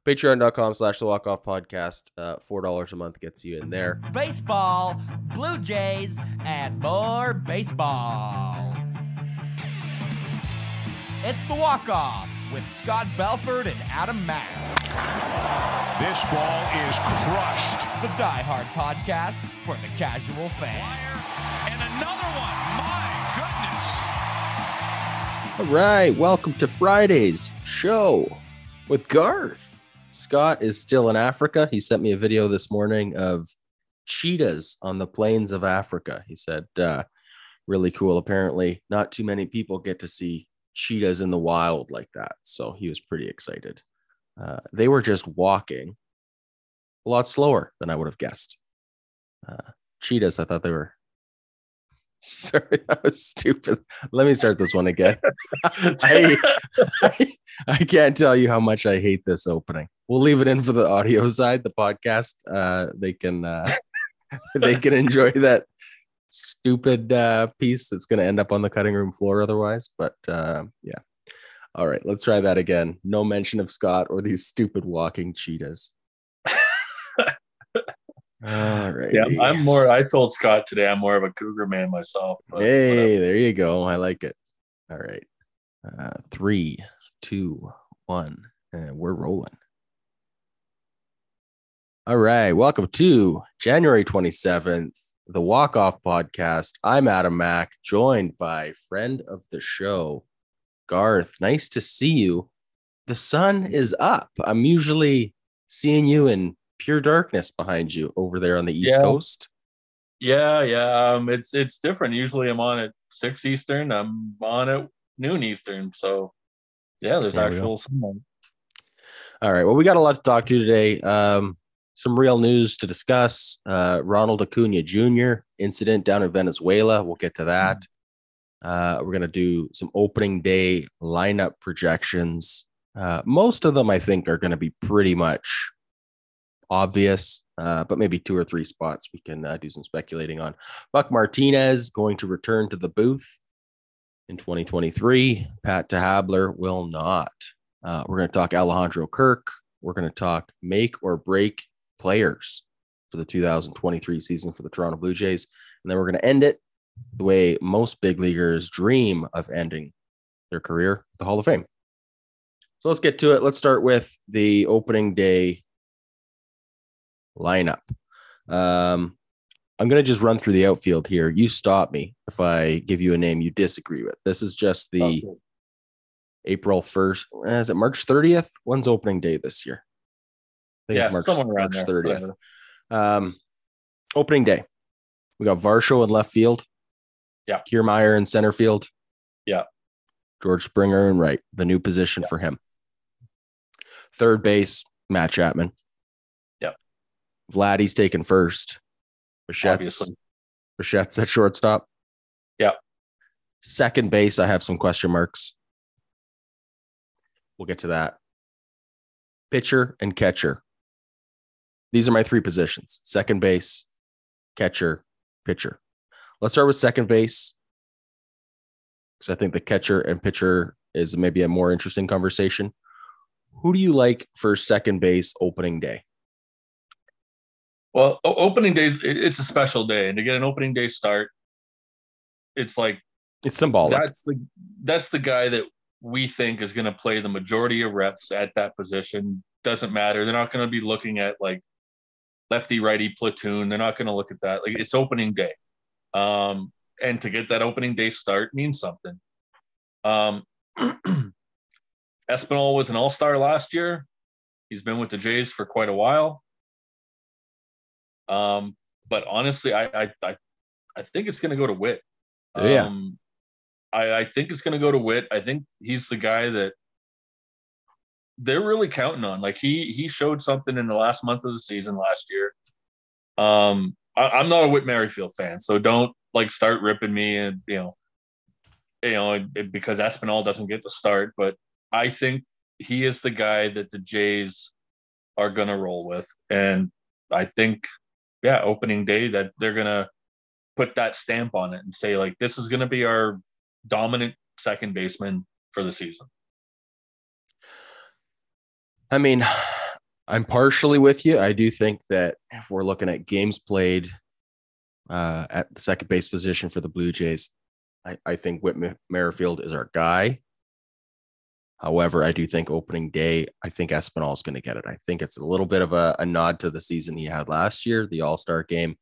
Patreon.com/the Walk Off Podcast. $4 a month gets you in there. Baseball, Blue Jays, and more baseball. It's the Walk Off with Scott Belford and Adam Mack. This ball is crushed. The Die Hard podcast for the casual fan. And another one. My goodness. All right, welcome to Friday's show with Garth. Scott is still in Africa. He sent me a video this morning of cheetahs on the plains of Africa. He said, really cool. Apparently, not too many people get to see cheetahs in the wild like that. So he was pretty excited. They were just walking a lot slower than I would have guessed. Cheetahs, I thought they were. Sorry, that was stupid. Let me start this one again. I can't tell you how much I hate this opening. We'll leave it in for the audio side, the podcast. They can enjoy that stupid piece that's going to end up on the cutting room floor otherwise. But yeah. All right, let's try that again. No mention of Scott or these stupid walking cheetahs. All right. Yeah, I told Scott today I'm more of a cougar man myself. Hey, whatever. there you go. I like it. All right. 3, 2, 1, and we're rolling. All right. Welcome to January 27th, the Walk Off Podcast. I'm Adam Mack, joined by friend of the show, Garth. Nice to see you. The sun is up. I'm usually seeing you in pure darkness behind you over there on the East Coast. Yeah. It's different. Usually I'm on at 6 Eastern. I'm on at noon Eastern. So yeah, there's actual sun. All right. Well, we got a lot to talk to today. Some real news to discuss. Ronald Acuna Jr. incident down in Venezuela. We'll get to that. We're going to do some opening day lineup projections. Most of them, I think, are going to be pretty much obvious, but maybe 2 or 3 spots we can do some speculating on. Buck Martinez going to return to the booth in 2023. Pat DeHabler will not. We're going to talk Alejandro Kirk. We're going to talk make or break players for the 2023 season for the Toronto Blue Jays. And then we're going to end it the way most big leaguers dream of ending their career, the Hall of Fame. So let's get to it. Let's start with the opening day lineup. I'm going to just run through the outfield here. You stop me if I give you a name you disagree with. This is just the April 1st. Is it March 30th? When's opening day this year? I think it's somewhere around March there. 30th. Opening day. We got Varsho in left field. Yeah. Kiermaier in center field. Yeah. George Springer in right. The new position for him. Third base, Matt Chapman. Vladdy's taken first. Bichette's at shortstop. Yeah. Second base, I have some question marks. We'll get to that. Pitcher and catcher. These are my 3 positions. Second base, catcher, pitcher. Let's start with second base, because I think the catcher and pitcher is maybe a more interesting conversation. Who do you like for second base opening day? Well, opening days, it's a special day, and to get an opening day start, it's like it's symbolic. That's the guy that we think is going to play the majority of reps at that position. Doesn't matter. They're not going to be looking at like lefty righty platoon. They're not going to look at that. Like, it's opening day, and to get that opening day start means something. Espinal was an all-star last year. He's been with the Jays for quite a while. But honestly, I think it's going to go to Witt. I think it's going to go to Witt. I think he's the guy that they're really counting on. Like he showed something in the last month of the season last year. I'm not a Whit Merrifield fan, so don't like start ripping me and because Espinal doesn't get the start. But I think he is the guy that the Jays are going to roll with, and I think opening day that they're going to put that stamp on it and say, like, this is going to be our dominant second baseman for the season. I mean, I'm partially with you. I do think that if we're looking at games played at the second base position for the Blue Jays, I think Whit Merrifield is our guy. However, I do think opening day, I think Espinal is going to get it. I think it's a little bit of a nod to the season he had last year, the All-Star game.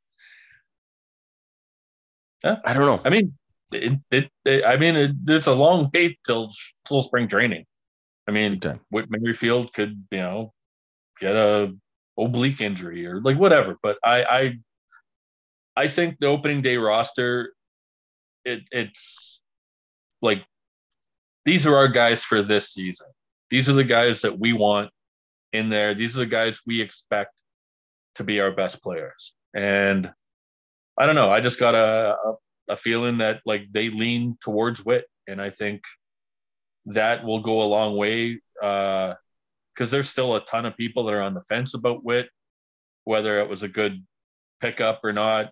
Yeah. I don't know. I mean, there's a long wait till spring training. I mean, Whit Merrifield could, get a oblique injury or like whatever. But I think the opening day roster, it's like, these are our guys for this season. These are the guys that we want in there. These are the guys we expect to be our best players. And I don't know. I just got a feeling that like they lean towards Whit, and I think that will go a long way because there's still a ton of people that are on the fence about Whit, whether it was a good pickup or not.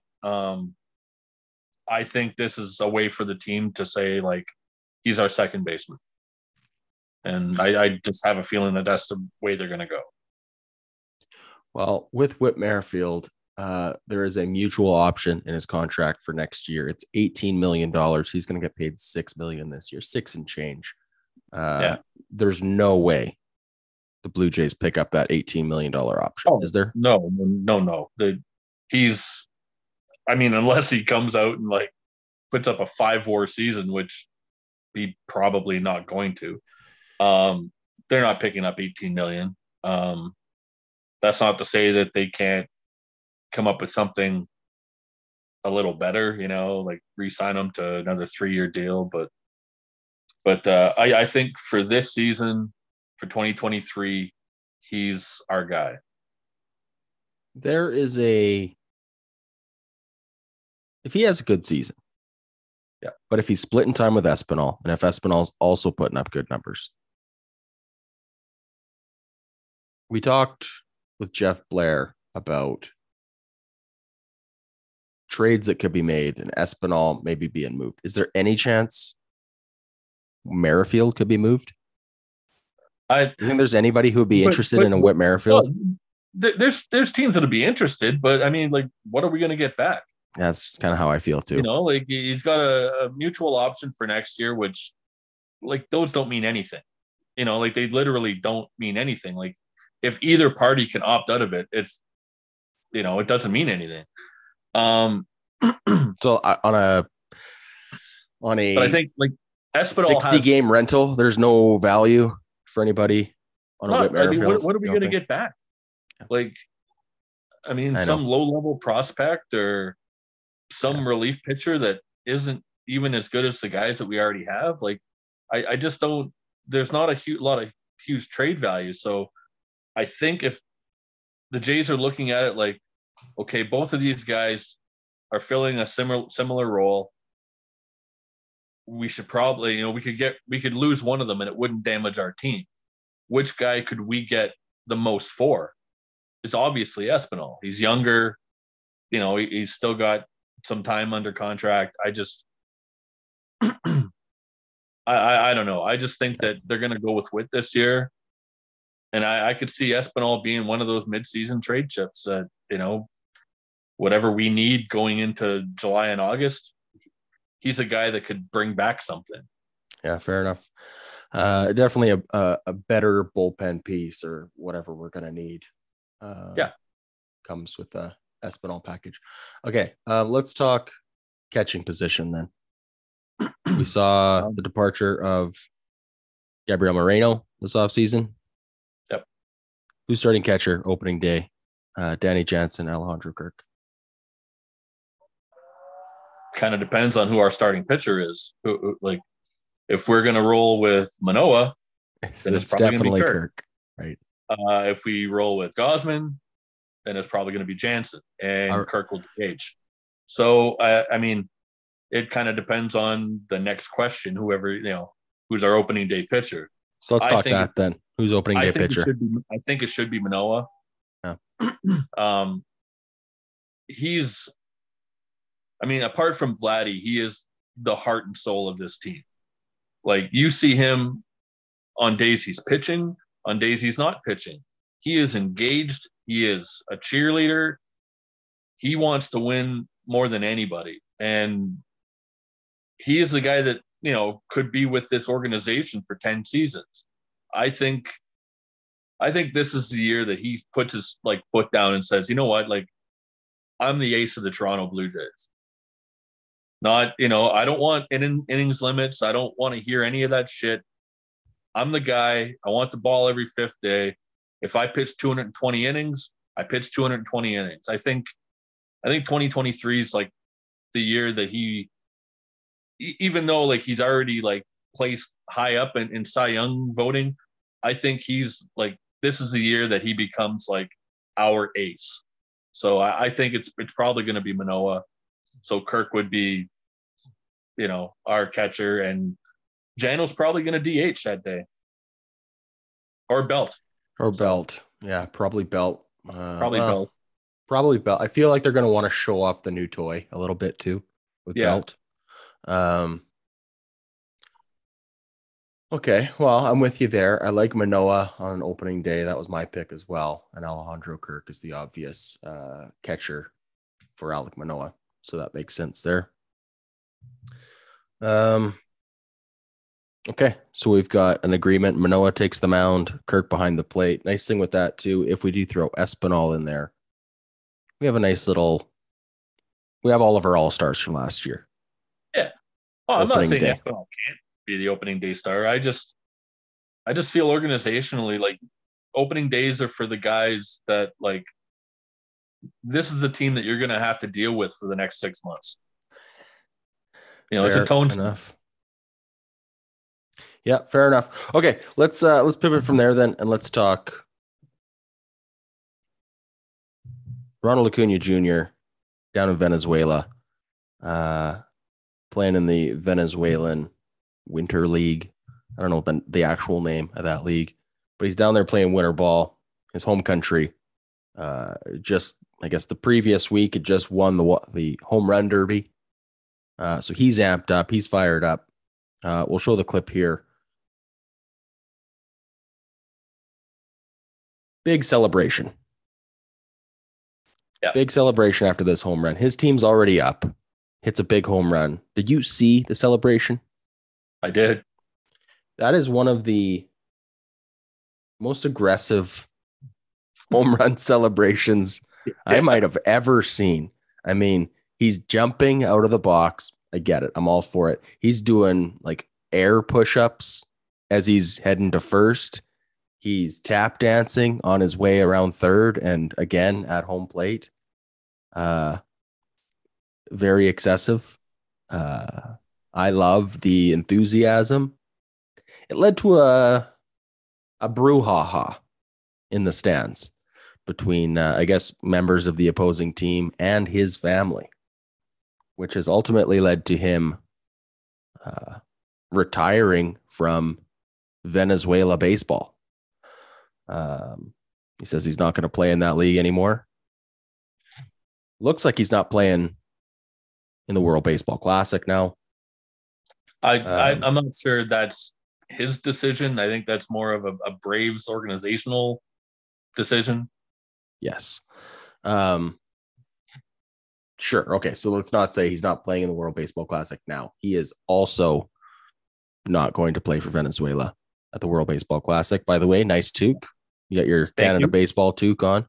I think this is a way for the team to say, like, he's our second baseman. And I just have a feeling that that's the way they're going to go. Well, with Whit Merrifield, there is a mutual option in his contract for next year. It's $18 million. He's going to get paid $6 million this year, 6 and change. There's no way the Blue Jays pick up that $18 million option. Is there? No. Unless he comes out and like puts up a 5-WAR season, which he probably not going to. They're not picking up $18 million. That's not to say that they can't come up with something a little better, like re-sign him to another 3-year deal. But I think for this season, for 2023, he's our guy. If he has a good season, but if he's splitting time with Espinal, and if Espinal's also putting up good numbers. We talked with Jeff Blair about trades that could be made and Espinal maybe being moved. Is there any chance Merrifield could be moved? I think there's anybody who would be interested in a Whit Merrifield. There's teams that would be interested, but I mean, like, what are we going to get back? That's kind of how I feel too. Like he's got a mutual option for next year, which like those don't mean anything. Like they literally don't mean anything. Like if either party can opt out of it, it's, it doesn't mean anything. So on a, but I think like Espinal 60 game rental, there's no value for anybody on a Whit Merrifield. What are we going to get back? Like, some low-level prospect or some relief pitcher that isn't even as good as the guys that we already have. Like, I just don't. There's not a lot of huge trade value. So, I think if the Jays are looking at it like, okay, both of these guys are filling a similar role, we should probably, we could lose one of them and it wouldn't damage our team. Which guy could we get the most for? It's obviously Espinal. He's younger. He's still got some time under contract. I just, I don't know. I just think that they're going to go with Whit this year. And I could see Espinal being one of those mid-season trade chips that, whatever we need going into July and August, he's a guy that could bring back something. Yeah, fair enough. Definitely a better bullpen piece or whatever we're going to need. Comes with the Espinal package. Okay, let's talk catching position then. We saw the departure of Gabriel Moreno this offseason. Yep. Who's starting catcher opening day? Danny Jansen, Alejandro Kirk. Kind of depends on who our starting pitcher is. Like, if we're going to roll with Manoah, then it's probably definitely going to be Kirk. Right. If we roll with Gausman, then it's probably going to be Jansen, and Kirk will DH. So, it kind of depends on the next question, whoever, who's our opening day pitcher. So let's talk that then. Who's opening day pitcher? I think it should be Manoah. Yeah. He's, apart from Vladdy, he is the heart and soul of this team. Like, you see him on days he's pitching, on days he's not pitching. He is engaged. He is a cheerleader. He wants to win more than anybody. And he is the guy that, could be with this organization for 10 seasons. I think this is the year that he puts his foot down and says, you know what, I'm the ace of the Toronto Blue Jays. Not, I don't want innings limits. I don't want to hear any of that shit. I'm the guy. I want the ball every fifth day. If I pitch 220 innings, I pitch 220 innings. I think 2023 is the year that he, even though he's already placed high up in Cy Young voting, I think he's this is the year that he becomes our ace. So I think it's probably going to be Manoah. So Kirk would be, our catcher, and Jano's probably going to DH that day. Or Belt. Yeah, probably Belt. Belt. Probably Belt. I feel like they're going to want to show off the new toy a little bit too with Belt. Okay, well, I'm with you there. I like Manoah on opening day. That was my pick as well. And Alejandro Kirk is the obvious catcher for Alek Manoah. So that makes sense there. Okay, so we've got an agreement. Manoah takes the mound, Kirk behind the plate. Nice thing with that, too, if we do throw Espinal in there, we have a nice little... We have all of our all-stars from last year. Yeah. Oh, I'm not saying Espinal can't be the opening day star. I just feel organizationally opening days are for the guys that this is a team that you're going to have to deal with for the next 6 months. It's a tone enough. Yeah, fair enough. Okay, let's pivot from there then, and let's talk Ronald Acuna Jr. down in Venezuela, playing in the Venezuelan Winter League. I don't know the actual name of that league, but he's down there playing winter ball, his home country. Just, I guess, the previous week, it just won the home run derby. So he's amped up. He's fired up. We'll show the clip here. Big celebration. Yeah. Big celebration after this home run. His team's already up. Hits a big home run. Did you see the celebration? I did. That is one of the most aggressive home run celebrations I might have ever seen. I mean, he's jumping out of the box. I get it. I'm all for it. He's doing air push-ups as he's heading to first. He's tap dancing on his way around third and again at home plate. Very excessive. I love the enthusiasm. It led to a brouhaha in the stands between, I guess, members of the opposing team and his family, which has ultimately led to him retiring from Venezuela baseball. He says he's not going to play in that league anymore. Looks like he's not playing in the World Baseball Classic now. I'm not sure that's his decision. I think that's more of a Braves organizational decision. Yes. Sure. Okay. So let's not say he's not playing in the World Baseball Classic now. He is also not going to play for Venezuela at the World Baseball Classic. By the way, nice toque. You got your Canada baseball toque on.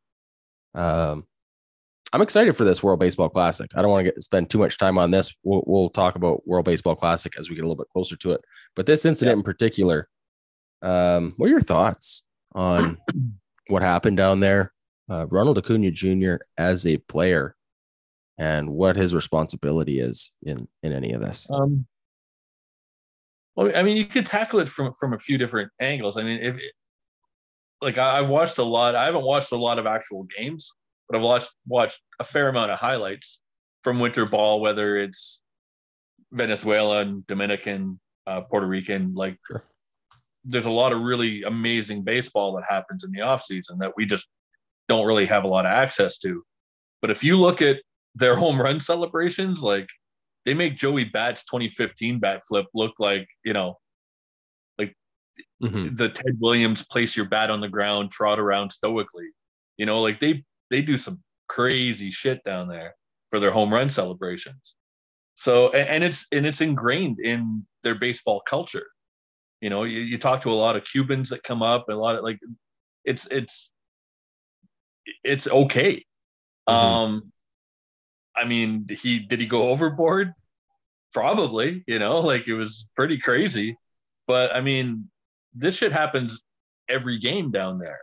I'm excited for this World Baseball Classic. I don't want to spend too much time on this. We'll talk about World Baseball Classic as we get a little bit closer to it. But this incident in particular, what are your thoughts on what happened down there? Ronald Acuna Jr. as a player and what his responsibility is in any of this. Well, I mean, you could tackle it from a few different angles. I mean, I've watched a lot. I haven't watched a lot of actual games, but I've watched a fair amount of highlights from winter ball, whether it's Venezuelan, Dominican, Puerto Rican. Sure. There's a lot of really amazing baseball that happens in the off season that we just don't really have a lot of access to. But if you look at their home run celebrations, they make Joey Bat's 2015 bat flip look like Mhm. the Ted Williams place your bat on the ground, trot around stoically. Like they do some crazy shit down there for their home run celebrations. So and it's ingrained in their baseball culture. You talk to a lot of Cubans that come up, and a lot of like it's okay. Mhm. I mean, did he go overboard? Probably, like it was pretty crazy. But I mean, this shit happens every game down there.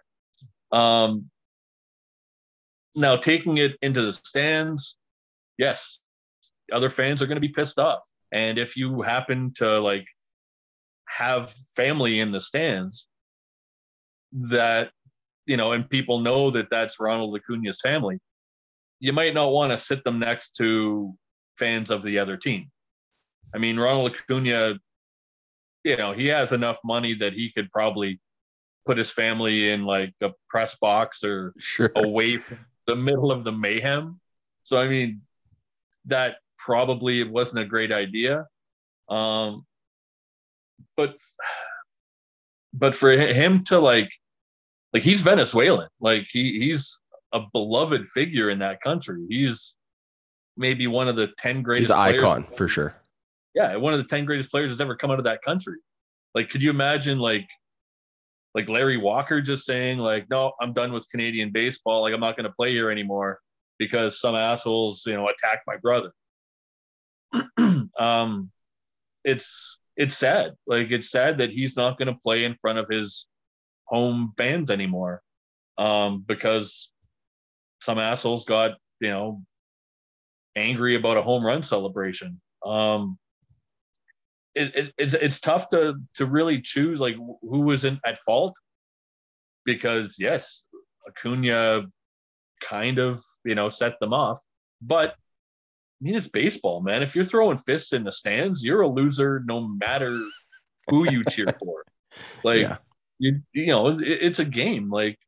Now taking it into the stands, yes, other fans are going to be pissed off. And if you happen to like have family in the stands that, and people know that that's Ronald Acuna's family, you might not want to sit them next to fans of the other team. I mean, Ronald Acuna, he has enough money that he could probably put his family in like a press box or Sure. away from the middle of the mayhem. So, I mean, that probably wasn't a great idea. But for him to like he's Venezuelan, like he's a beloved figure in that country. He's maybe one of the 10 He's greatest an players. icon for sure. Yeah, one of the 10 greatest players that's ever come out of that country. Like, could you imagine like Larry Walker just saying like, no, I'm done with Canadian baseball. Like, I'm not going to play here anymore because some assholes, attacked my brother. It's sad. Like, it's sad that he's not going to play in front of his home fans anymore, because some assholes got, angry about a home run celebration. It's tough to really choose like who was at fault, because yes, Acuna kind of set them off, but I mean, it's baseball, man. If you're throwing fists in the stands, you're a loser no matter who you cheer for. Like, Yeah. it's a game. Like,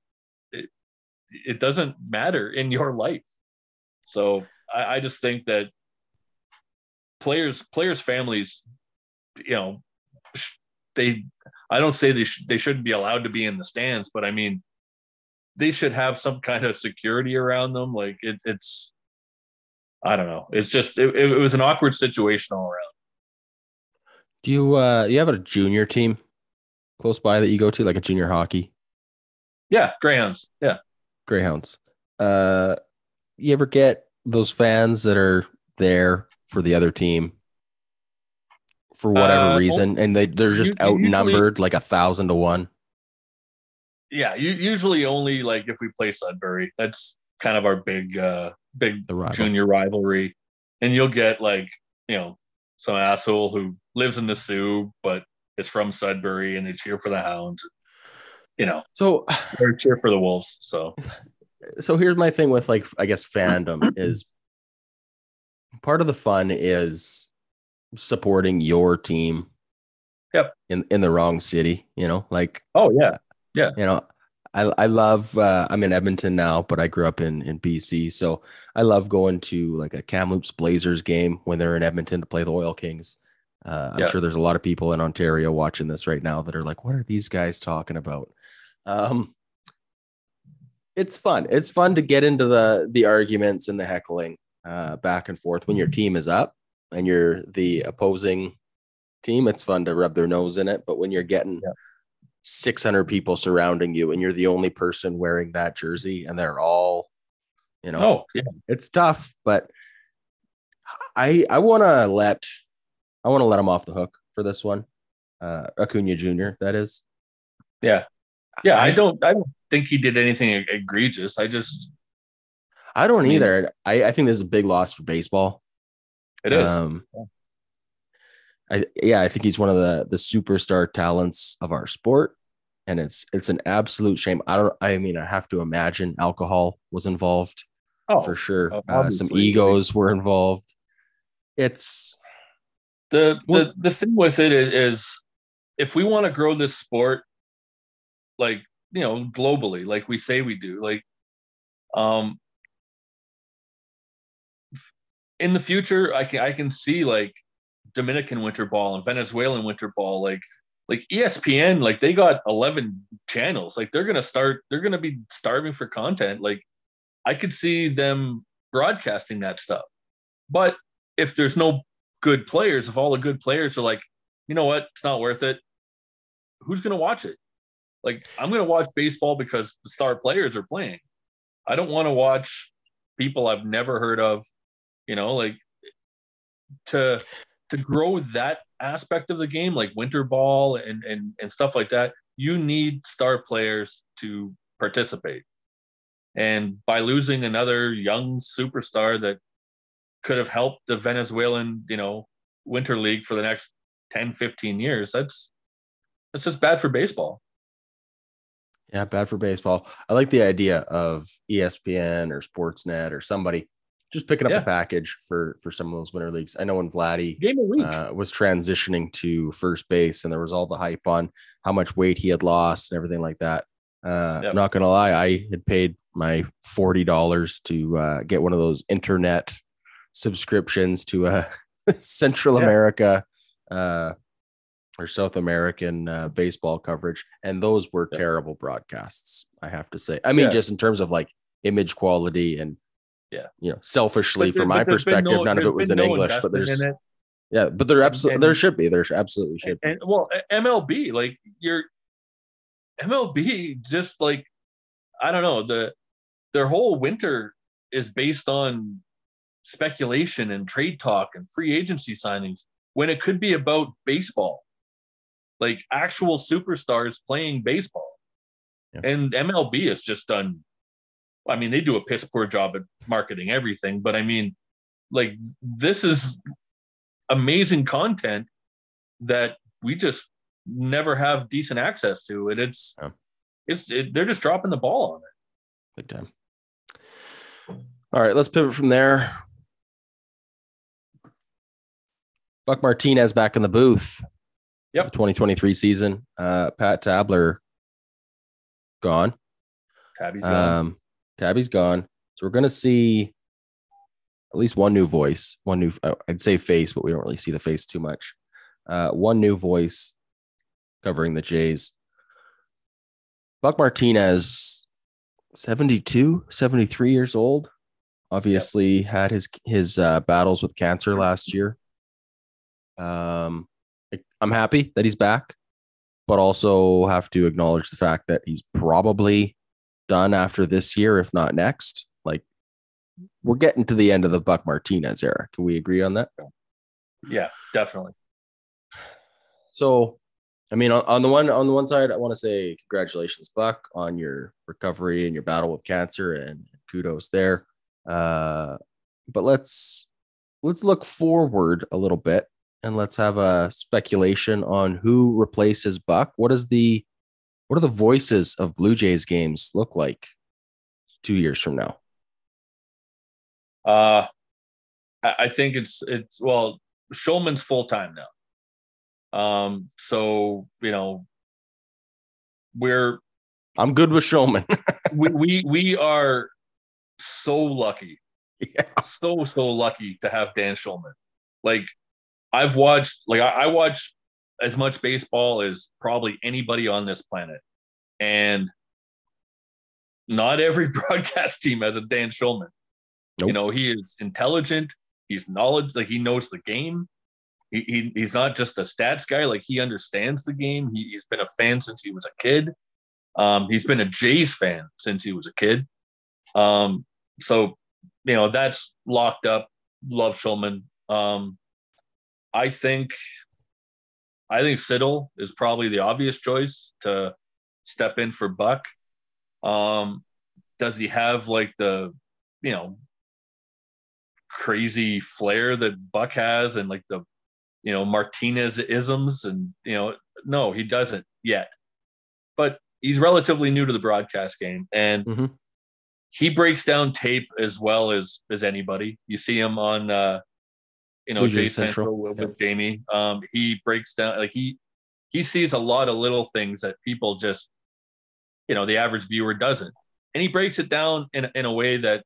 it doesn't matter in your life. So I just think that players' families, I don't say they shouldn't be allowed to be in the stands, but I mean, they should have some kind of security around them. Like it's, I don't know. It's just, it was an awkward situation all around. Do you have a junior team close by that you go to, like a junior hockey? Yeah. Greyhounds. Yeah. Greyhounds. You ever get those fans that are there for the other team for whatever reason, and they're just outnumbered like 1,000 to 1? Yeah, usually only like if we play Sudbury. That's kind of our big junior rivalry. And you'll get like, some asshole who lives in the Sioux but is from Sudbury and they cheer for the Hounds. So or cheer for the Wolves. So here's my thing with like, I guess fandom is part of the fun is supporting your team. Yep. In the wrong city, like, oh yeah. Yeah. I love, I'm in Edmonton now, but I grew up in BC. So I love going to like a Kamloops Blazers game when they're in Edmonton to play the Oil Kings. I'm sure there's a lot of people in Ontario watching this right now that are like, what are these guys talking about? It's fun. It's fun to get into the arguments and the heckling back and forth when your team is up and you're the opposing team. It's fun to rub their nose in it. But when you're getting 600 people surrounding you and you're the only person wearing that jersey and they're all, it's tough. But I want to let them off the hook for this one. Acuna Jr., that is. Yeah. Yeah. I don't think he did anything egregious. I don't either. I think this is a big loss for baseball. It is. I think he's one of the superstar talents of our sport, and it's an absolute shame. I have to imagine alcohol was involved for sure. Some egos were involved. It's the thing with it is if we want to grow this sport, like, globally, like we say we do, like, in the future, I can see like Dominican winter ball and Venezuelan winter ball, like like ESPN, like they got 11 channels. Like they're going to be starving for content. Like I could see them broadcasting that stuff. But if there's no good players, if all the good players are like, you know what, it's not worth it, who's going to watch it? Like, I'm going to watch baseball because the star players are playing. I don't want to watch people I've never heard of, like to grow that aspect of the game, like winter ball and stuff like that. You need star players to participate. And by losing another young superstar that could have helped the Venezuelan, winter league for the next 10, 15 years, that's just bad for baseball. Yeah, bad for baseball. I like the idea of ESPN or Sportsnet or somebody just picking up the package for some of those winter leagues. I know when Vladdy Game of week. Was transitioning to first base, and there was all the hype on how much weight he had lost and everything like that. I'm not gonna lie, I had paid my $40 to get one of those internet subscriptions to Central America or South American baseball coverage, and those were terrible broadcasts, I have to say. I mean, just in terms of like image quality and selfishly from my perspective, none of it was in English, but there's but there should be. There absolutely should be. And well, MLB, like MLB, just like, I don't know, their whole winter is based on speculation and trade talk and free agency signings when it could be about baseball, like actual superstars playing baseball. And MLB has just done, I mean, they do a piss poor job at marketing everything, but I mean, like, this is amazing content that we just never have decent access to. And they're just dropping the ball on it. Big time. All right, let's pivot from there. Buck Martinez back in the booth. Yep. 2023 season. Pat Tabler gone. Tabby's gone. So we're going to see at least one new voice, one new, I'd say face, but we don't really see the face too much. One new voice covering the Jays. Buck Martinez, 72, 73 years old. Obviously had his battles with cancer last year. I'm happy that he's back, but also have to acknowledge the fact that he's probably done after this year, if not next. Like, we're getting to the end of the Buck Martinez era. Can we agree on that? Yeah, definitely. So, I mean, on the one side, I want to say congratulations, Buck, on your recovery and your battle with cancer, and kudos there. But let's look forward a little bit, and let's have a speculation on who replaces Buck. What do the voices of Blue Jays games look like 2 years from now? I think it's well, Shulman's full time now. So I'm good with Shulman. we are so lucky, so lucky to have Dan Shulman. Like, I watch as much baseball as probably anybody on this planet, and not every broadcast team has a Dan Shulman. Nope. He is intelligent. He's knowledge, like he knows the game. He's not just a stats guy. Like, he understands the game. He's been a fan since he was a kid. He's been a Jays fan since he was a kid. So that's locked up. Love Shulman. I think Siddle is probably the obvious choice to step in for Buck. Does he have like the crazy flair that Buck has, and like the Martinez isms, and no, he doesn't yet. But he's relatively new to the broadcast game, and he breaks down tape as well as anybody. You see him on Jay Central with Jamie. He breaks down, like he sees a lot of little things that people just the average viewer doesn't, and he breaks it down in a way that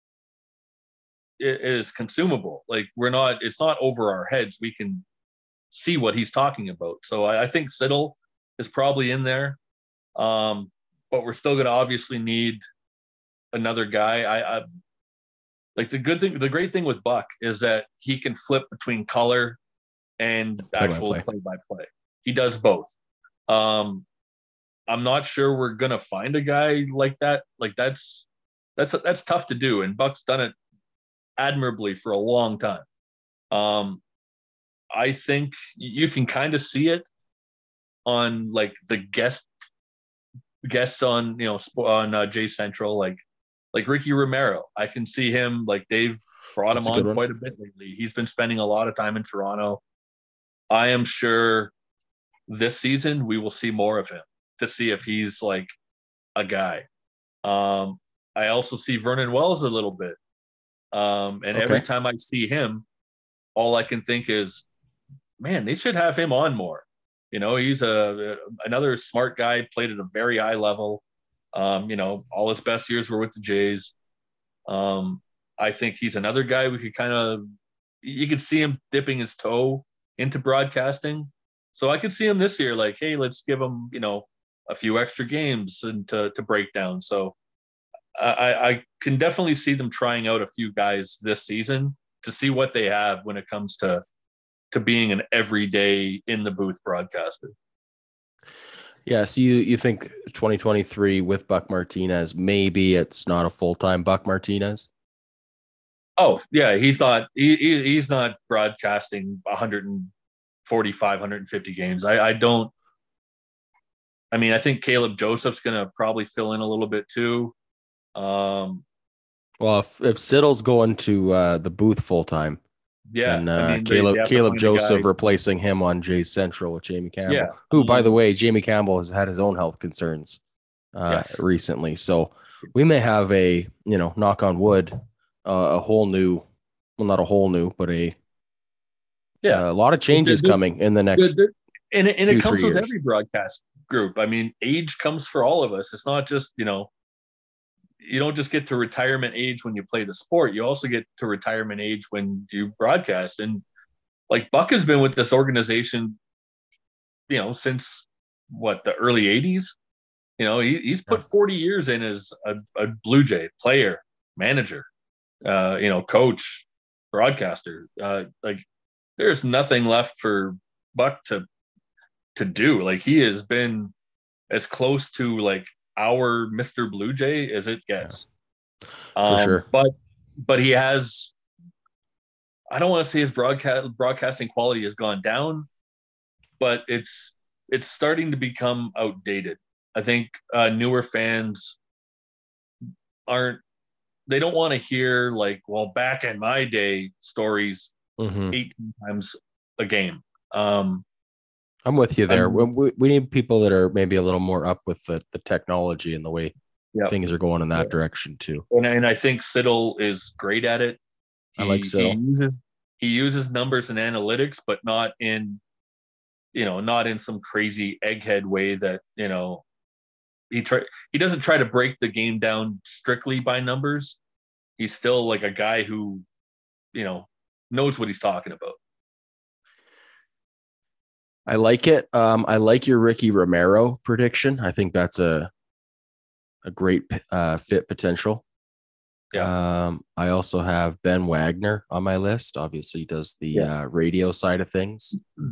it is consumable. Like, it's not over our heads. We can see what he's talking about. So I think Siddle is probably in there. But we're still going to obviously need another guy. I like the great thing with Buck is that he can flip between color and actual play-by-play. He does both. I'm not sure we're going to find a guy like that. Like that's tough to do. And Buck's done it admirably for a long time. I think you can kind of see it on like the guests on on Jay Central, like Ricky Romero. I can see him, like they've brought him on quite a bit lately. He's been spending a lot of time in Toronto. I am sure this season we will see more of him to see if he's like a guy. I also see Vernon Wells a little bit. Every time I see him, all I can think is, man, they should have him on more. He's another smart guy, played at a very high level. All his best years were with the Jays. I think he's another guy we could you could see him dipping his toe into broadcasting. So I could see him this year, like, hey, let's give him, a few extra games and to break down. So I can definitely see them trying out a few guys this season to see what they have when it comes to being an everyday in the booth broadcaster. Yeah, so you think 2023 with Buck Martinez, maybe it's not a full-time Buck Martinez? Oh, yeah, he's not broadcasting 145, 150 games. I think Caleb Joseph's going to probably fill in a little bit too. Well, if Siddle's going to the booth full-time, and Caleb Joseph replacing him on Jay Central with Jamie Campbell, who, by the way, Jamie Campbell has had his own health concerns recently. So we may have a, knock on wood, a whole new, well, not a whole new, but a lot of changes coming in the next. And it comes with every broadcast group. I mean, age comes for all of us. It's not just, you don't just get to retirement age when you play the sport. You also get to retirement age when you broadcast. And like Buck has been with this organization, since the early 80s. He's put 40 years in as a Blue Jay player, manager, coach, broadcaster. Like there's nothing left for Buck to do. Like he has been as close to like our Mr. Blue Jay as it gets. For sure. But he has, I don't want to say his broadcasting quality has gone down, but it's starting to become outdated. I think newer fans they don't want to hear like, well, back in my day stories 18 times a game. I'm with you there. We need people that are maybe a little more up with the technology and the way things are going in that direction too. And I think Siddle is great at it. I like Siddle. He uses numbers and analytics, but not in some crazy egghead way that, he doesn't try to break the game down strictly by numbers. He's still like a guy who, knows what he's talking about. I like it. I like your Ricky Romero prediction. I think that's a great fit potential. Yeah. I also have Ben Wagner on my list. Obviously, he does the radio side of things.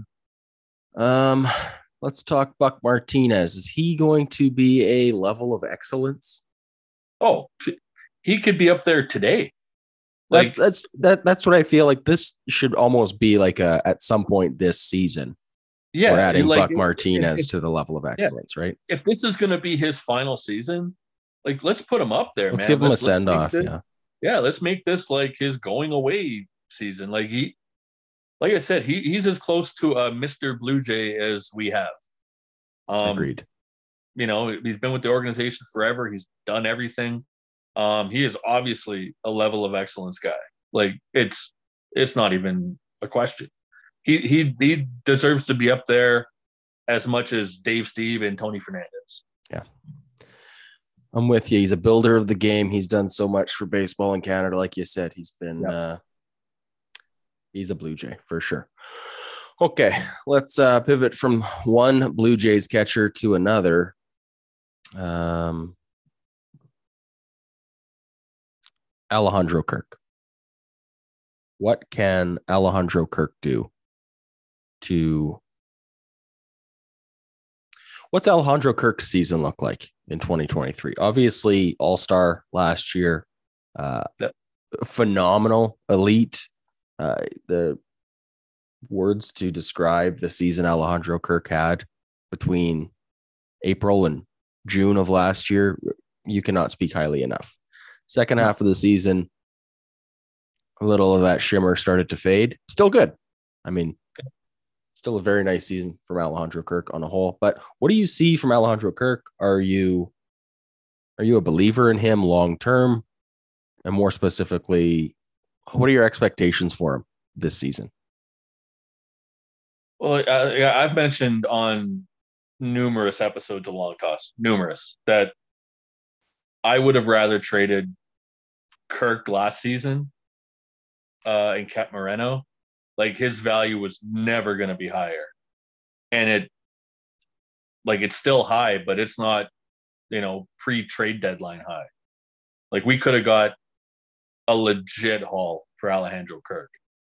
Let's talk Buck Martinez. Is he going to be a level of excellence? Oh, he could be up there today. Like that's what I feel like. This should almost be like at some point this season. Yeah, we're adding Buck Martinez to the level of excellence, right? If this is going to be his final season, like let's put him up there, let's give him a send off. Yeah, let's make this like his going away season. Like I said, he's as close to a Mr. Blue Jay as we have. Agreed. He's been with the organization forever. He's done everything. He is obviously a level of excellence guy. Like it's not even a question. He deserves to be up there as much as Dave Steve and Tony Fernandez. Yeah. I'm with you. He's a builder of the game. He's done so much for baseball in Canada. Like you said, he's been he's a Blue Jay for sure. Okay, let's pivot from one Blue Jays catcher to another. Alejandro Kirk. What can Alejandro Kirk do to... What's Alejandro Kirk's season look like in 2023? Obviously, all-star last year, phenomenal, elite. The words to describe the season Alejandro Kirk had between April and June of last year, you cannot speak highly enough. Second half of the season, a little of that shimmer started to fade. Still good. I mean, still a very nice season from Alejandro Kirk on a whole. But what do you see from Alejandro Kirk? Are you a believer in him long term? And more specifically, what are your expectations for him this season? Well, I've mentioned on numerous episodes of Long Toss, that I would have rather traded Kirk last season and kept Moreno. Like, his value was never going to be higher. And it's still high, but it's not, pre-trade deadline high. Like, we could have got a legit haul for Alejandro Kirk.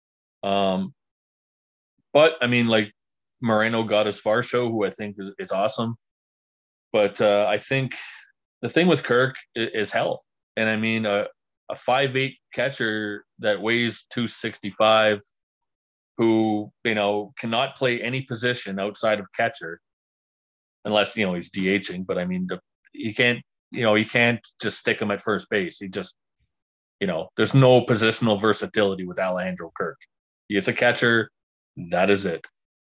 But I mean, like, Moreno got us Varsho, who I think is awesome. But I think the thing with Kirk is health. And I mean, a 5'8" catcher that weighs 265, who, cannot play any position outside of catcher, unless, he's DHing. But I mean, you can't just stick him at first base. He just, there's no positional versatility with Alejandro Kirk. He is a catcher. That is it.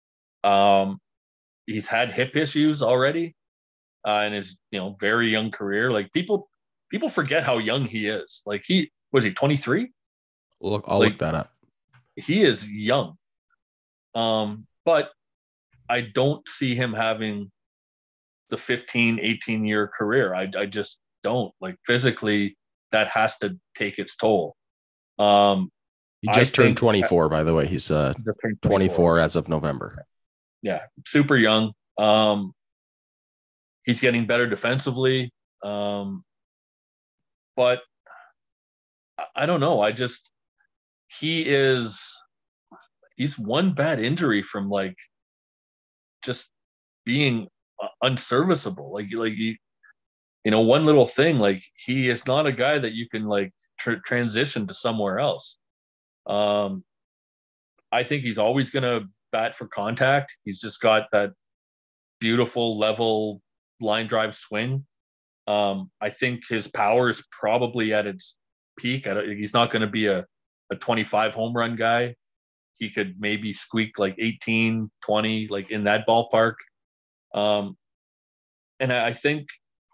He's had hip issues already in his, very young career. Like, people forget how young he is. Like, he 23? I'll look that up. He is young. But I don't see him having the 15, 18-year career. I just don't. Like, physically, that has to take its toll. He just turned 24, by the way. He's 24 as of November. Yeah, super young. He's getting better defensively. But I don't know. He's one bad injury from, like, just being unserviceable. Like one little thing, like, he is not a guy that you can, like, transition to somewhere else. I think he's always going to bat for contact. He's just got that beautiful level line drive swing. I think his power is probably at its peak. He's not going to be a 25 home run guy. He could maybe squeak like 18, 20, like in that ballpark. And I think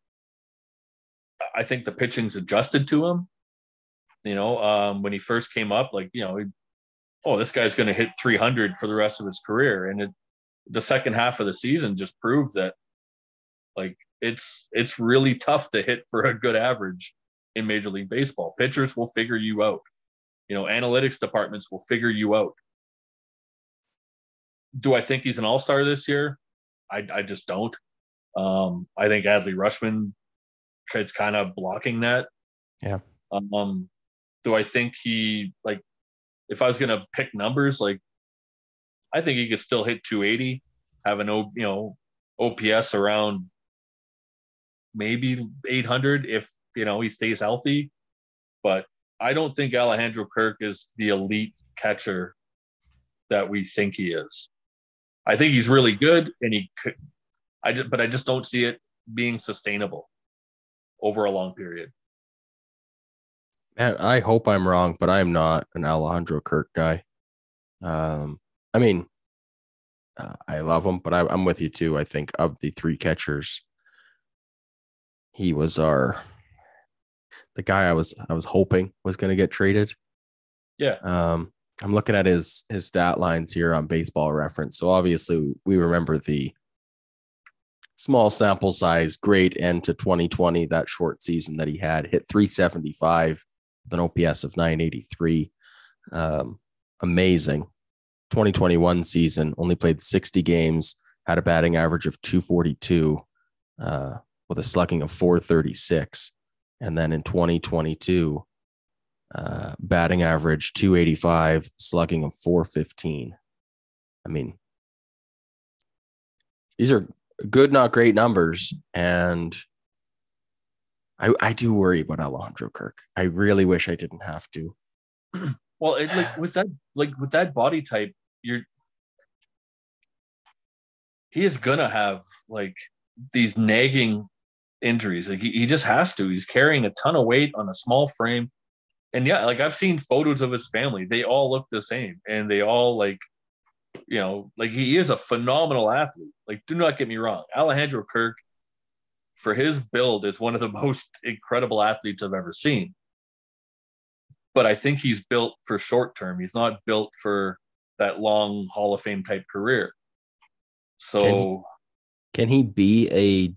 the pitching's adjusted to him. When he first came up, like, this guy's going to hit 300 for the rest of his career. And the second half of the season just proved that, like, it's really tough to hit for a good average in Major League Baseball. Pitchers will figure you out. Analytics departments will figure you out. Do I think he's an all-star this year? I just don't. I think Adley Rutschman is kind of blocking that. Yeah. Do I think he, like, if I was going to pick numbers, like, I think he could still hit 280, have an OPS around maybe 800 if, he stays healthy. But I don't think Alejandro Kirk is the elite catcher that we think he is. I think he's really good, and he could. But I just don't see it being sustainable over a long period. Man, I hope I'm wrong, but I'm not an Alejandro Kirk guy. I love him, but I'm with you too. I think of the three catchers, he was the guy I was hoping was going to get traded. Yeah. I'm looking at his stat lines here on Baseball Reference. So obviously we remember the small sample size, great end to 2020, that short season that he had, hit 375 with an OPS of 983. Amazing. 2021 season, only played 60 games, had a batting average of 242 with a slugging of 436. And then in 2022, batting average 285, slugging of 415. I mean, these are good, not great numbers. And I do worry about Alejandro Kirk. I really wish I didn't have to. Well, with that body type, he is gonna have like these nagging injuries. Like he just has to. He's carrying a ton of weight on a small frame. And yeah, like I've seen photos of his family. They all look the same. And they all like he is a phenomenal athlete. Like, do not get me wrong. Alejandro Kirk, for his build, is one of the most incredible athletes I've ever seen. But I think he's built for short term. He's not built for that long Hall of Fame type career. So can he be a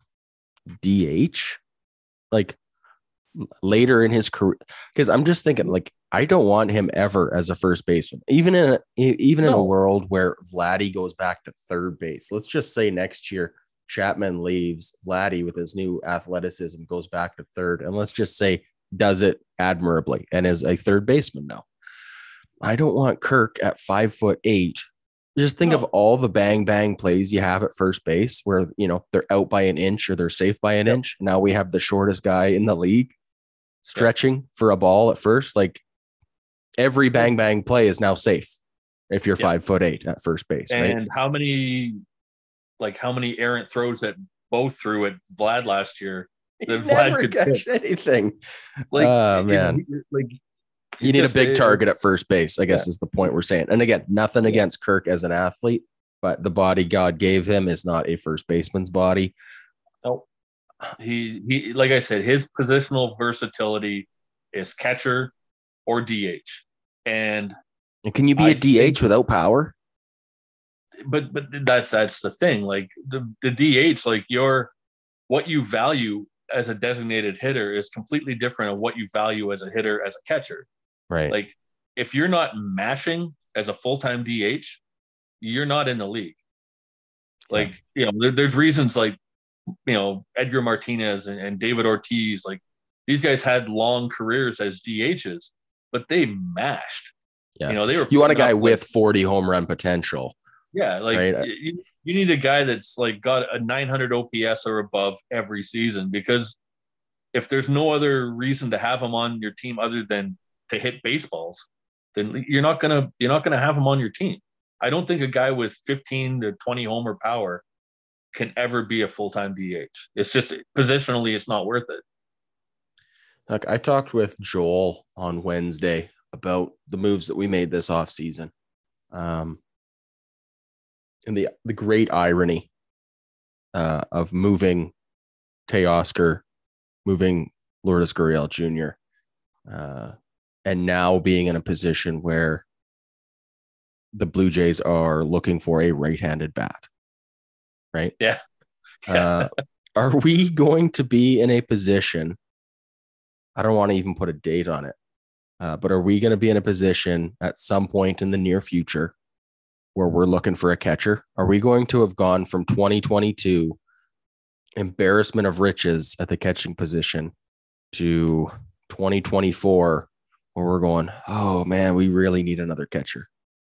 DH like later in his career? Because I'm just thinking, like, I don't want him ever as a first baseman, even in a world where Vladdy goes back to third base. Let's just say next year Chapman leaves, Vladdy with his new athleticism goes back to third, and let's just say does it admirably and is a third baseman now. I don't want Kirk at 5'8". Just think of all the bang bang plays you have at first base where, they're out by an inch or they're safe by an inch. Now we have the shortest guy in the league stretching for a ball at first. Like, every bang bang play is now safe if you're 5'8" at first base. And right? how many errant throws that both threw at Vlad last year that Vlad never could catch anything. Like, man, you need a big target at first base, I guess is the point we're saying. And again, nothing against Kirk as an athlete, but the body God gave him is not a first baseman's body. No, he like I said, his positional versatility is catcher or DH. And can you be a DH without power? But that's the thing. Like the DH, like what you value as a designated hitter is completely different of what you value as a hitter as a catcher. Right. Like if you're not mashing as a full-time DH, you're not in the league. Like, there's reasons like, Edgar Martinez and David Ortiz, like these guys had long careers as DHs, but they mashed. Yeah. They were. You want a guy with 40 home run potential. Yeah, like right? You need a guy that's like got a 900 OPS or above every season, because if there's no other reason to have him on your team other than to hit baseballs, then you're not gonna have him on your team. I don't think a guy with 15 to 20 homer power can ever be a full-time DH. It's just positionally, it's not worth it. Like, I talked with Joel on Wednesday about the moves that we made this offseason. And the great irony of moving Teoscar, moving Lourdes Gurriel Jr., and now being in a position where the Blue Jays are looking for a right-handed bat, right? Yeah. Are we going to be in a position? I don't want to even put a date on it, but are we going to be in a position at some point in the near future where we're looking for a catcher? Are we going to have gone from 2022 embarrassment of riches at the catching position to 2024 where we're going, oh man, we really need another catcher?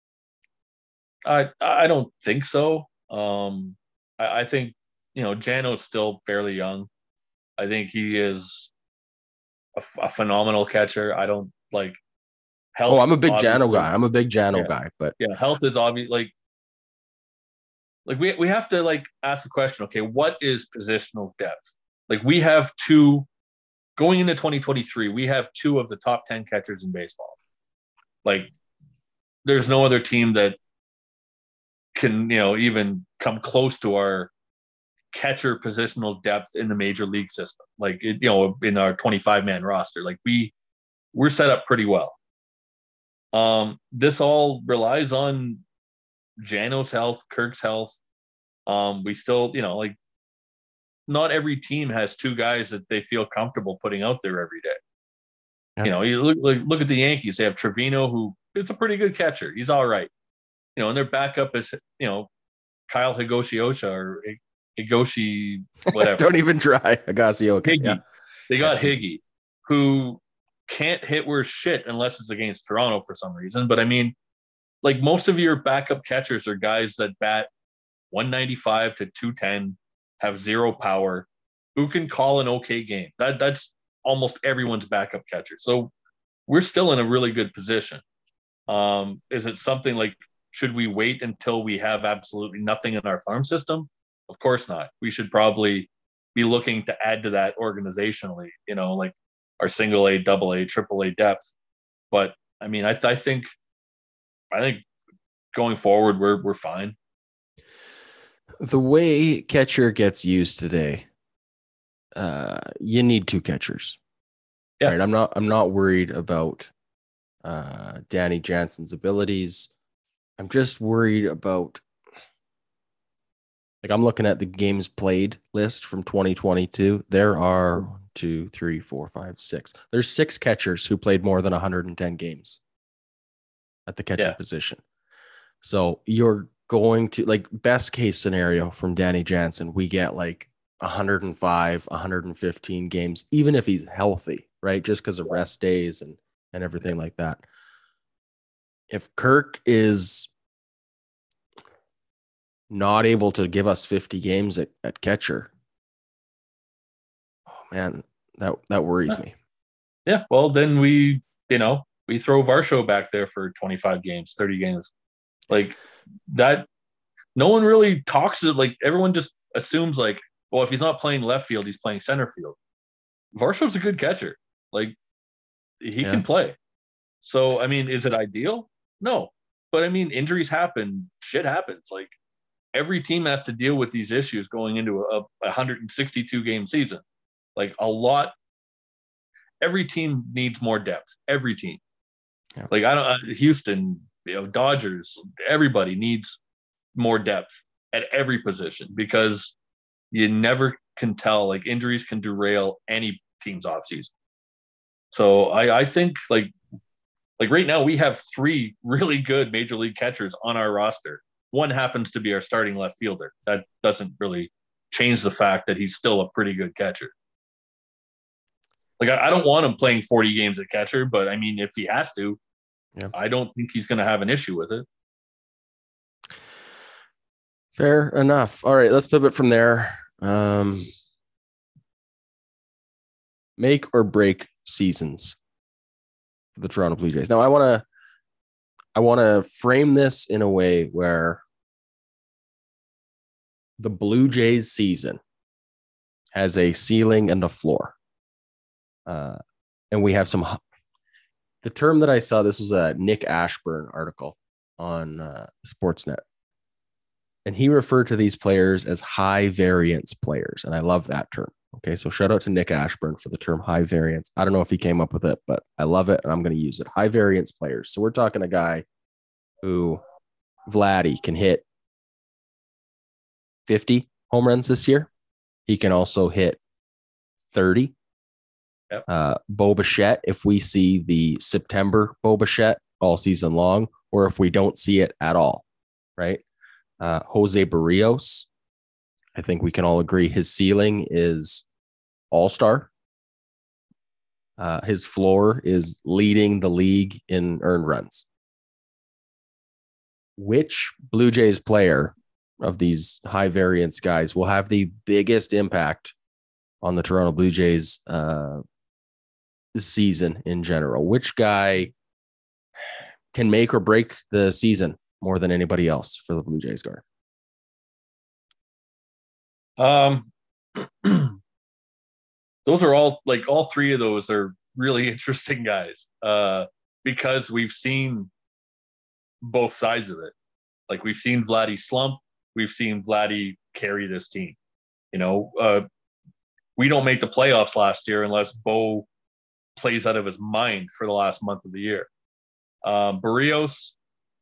I don't think so. I think, Jano's still fairly young. I think he is a phenomenal catcher. I don't like health. Oh, I'm a big Jano guy. But health is obvious. Like we have to like ask the question, okay, what is positional depth? Like we have two going into 2023, we have two of the top 10 catchers in baseball. Like there's no other team that can, even come close to our catcher positional depth in the major league system. Like, in our 25-man roster, like we're set up pretty well. This all relies on Jano's health, Kirk's health. We still, not every team has two guys that they feel comfortable putting out there every day. Yeah. You look at the Yankees. They have Trevino, who it's a pretty good catcher. He's all right. and their backup is, Kyle Higashioka or Higoshi, whatever. Don't even try Higashioka. Higgy. Yeah. They got Higgy, who can't hit worth shit unless it's against Toronto for some reason. But I mean, like most of your backup catchers are guys that bat 195 to 210, have zero power, who can call an okay game. That's almost everyone's backup catcher. So we're still in a really good position. Is it something like, should we wait until we have absolutely nothing in our farm system? Of course not. We should probably be looking to add to that organizationally, like our single A, double A, triple A depth. But I mean, I think going forward, we're fine. The way catcher gets used today, you need two catchers. Yeah. Right. I'm not worried about Danny Jansen's abilities. I'm just worried about, like, I'm looking at the games played list from 2022. There are 1, 2, 3, 4, 5, 6. There's 6 catchers who played more than 110 games at the catching position. So you're going to, like, best case scenario from Danny Jansen, we get like 105, 115 games, even if he's healthy, right? Just because of rest days and everything like that. If Kirk is not able to give us 50 games at catcher, oh man, that worries me. Yeah, well, then we throw Varsho back there for 25 games, 30 games. Like that, no one really talks it. Like everyone just assumes like, well, if he's not playing left field, he's playing center field. Varsho's a good catcher. Like he can play. So, I mean, is it ideal? No. But I mean, injuries happen. Shit happens. Like every team has to deal with these issues going into a 162 game season. Like every team needs more depth. Every team. Yeah. Like Houston, Dodgers, everybody needs more depth at every position because you never can tell. Like injuries can derail any team's offseason. So I think like right now we have 3 really good major league catchers on our roster. One happens to be our starting left fielder. That doesn't really change the fact that he's still a pretty good catcher. Like I don't want him playing 40 games at catcher, but I mean, if he has to, I don't think he's going to have an issue with it. Fair enough. All right, let's pivot from there. Make or break seasons for the Toronto Blue Jays. Now, I want to frame this in a way where the Blue Jays season has a ceiling and a floor. And we have the term that I saw, this was a Nick Ashburn article on Sportsnet. And he referred to these players as high variance players. And I love that term. Okay, so shout out to Nick Ashburn for the term high variance. I don't know if he came up with it, but I love it and I'm going to use it. High variance players. So we're talking a guy who, Vladdy, can hit 50 home runs this year. He can also hit 30. Yep. Bo Bichette, if we see the September Bo Bichette all season long, or if we don't see it at all, right? Jose Barrios, I think we can all agree his ceiling is all-star. His floor is leading the league in earned runs. Which Blue Jays player of these high variance guys will have the biggest impact on the Toronto Blue Jays season in general? Which guy can make or break the season more than anybody else for the Blue Jays, Garth? Those are all all 3 of those are really interesting guys because we've seen both sides of it. Like we've seen Vladdy slump. We've seen Vladdy carry this team. We don't make the playoffs last year unless Bo plays out of his mind for the last month of the year. Barrios,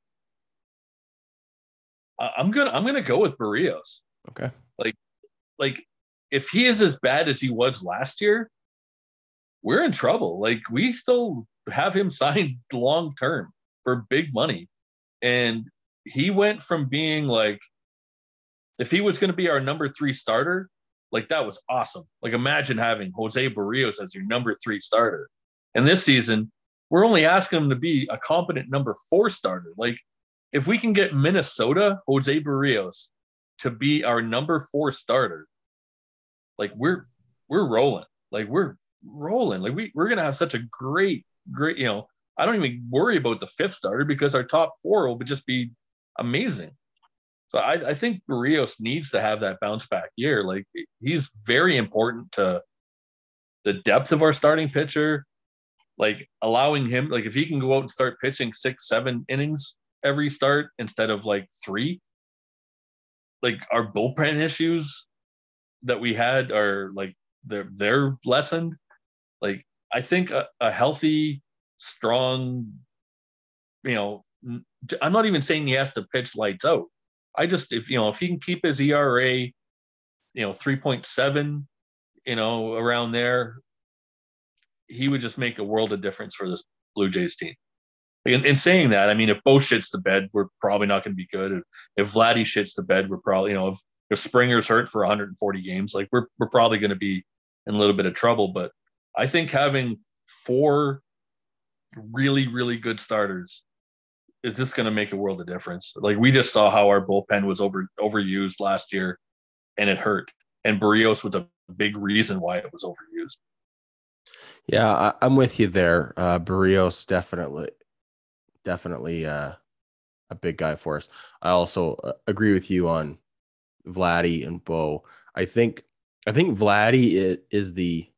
I'm gonna go with Barrios. Okay. Like if he is as bad as he was last year, we're in trouble. Like we still have him signed long term for big money, and he went from being like, if he was going to be our number 3 starter, like that was awesome. Like imagine having Jose Barrios as your number 3 starter. And this season, we're only asking him to be a competent number 4 starter. Like if we can get Minnesota, Jose Barrios to be our number 4 starter, like we're rolling. Like we're rolling. Like we're going to have such a great, I don't even worry about the 5th starter because our top 4 will just be amazing. So I think Barrios needs to have that bounce back year. Like he's very important to the depth of our starting pitcher, like allowing him, like if he can go out and start pitching 6-7 innings every start instead of like 3, like our bullpen issues that we had are like they're lessened. Like I think a healthy, strong, I'm not even saying he has to pitch lights out. I just, if he can keep his ERA, 3.7, around there, he would just make a world of difference for this Blue Jays team. In saying that, I mean, if Bo shits the bed, we're probably not going to be good. If Vladdy shits the bed, we're probably, if Springer's hurt for 140 games, like we're probably going to be in a little bit of trouble. But I think having 4 really, really good starters is this going to make a world of difference. Like we just saw how our bullpen was overused last year and it hurt. And Barrios was a big reason why it was overused. Yeah, I'm with you there. Barrios definitely a big guy for us. I also agree with you on Vladdy and Bo. I think Vladdy is the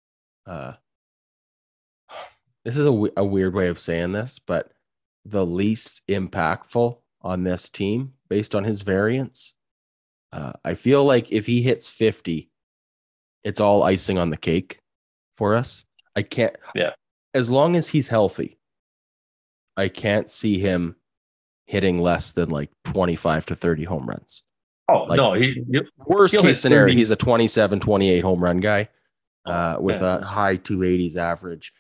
this is a weird way of saying this, but the least impactful on this team based on his variance. I feel like if he hits 50, it's all icing on the cake for us. I can't. Yeah. As long as he's healthy, I can't see him hitting less than like 25 to 30 home runs. Oh, like, no. Worst case scenario, he's a 27, 28 home run guy with a high 280s average.